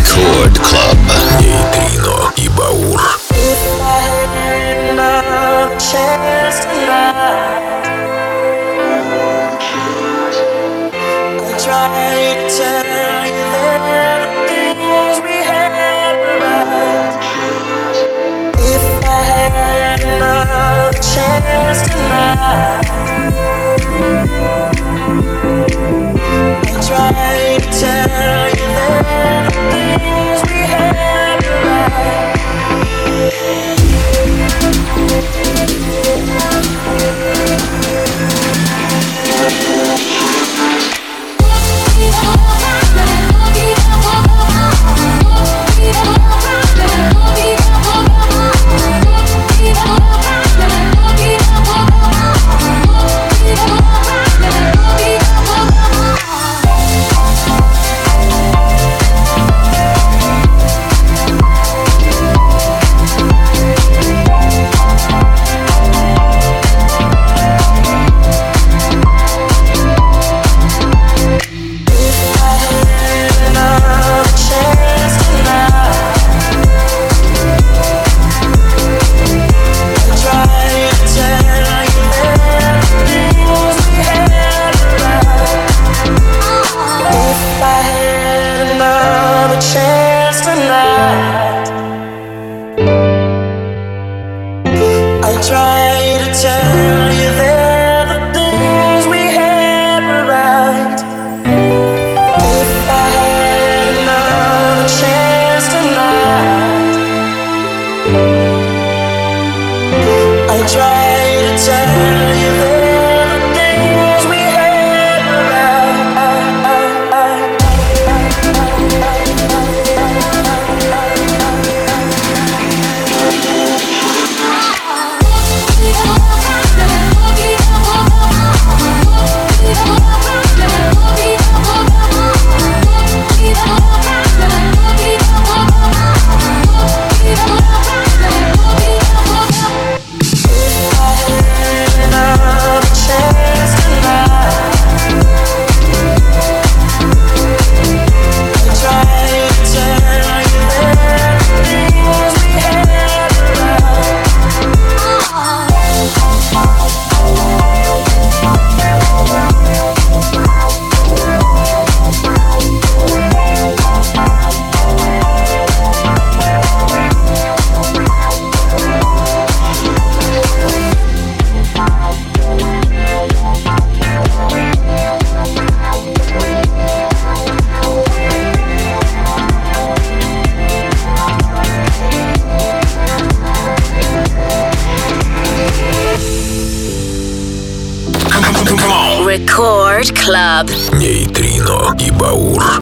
Рекорд Клаб. Нейтрино и Баур. If I had another chance tonight, I'd try to tell you that the things we had were right. If I had another chance tonight, I'd try to tell you that the things we had were right. Рекорд Клаб. Нейтрино и Баур.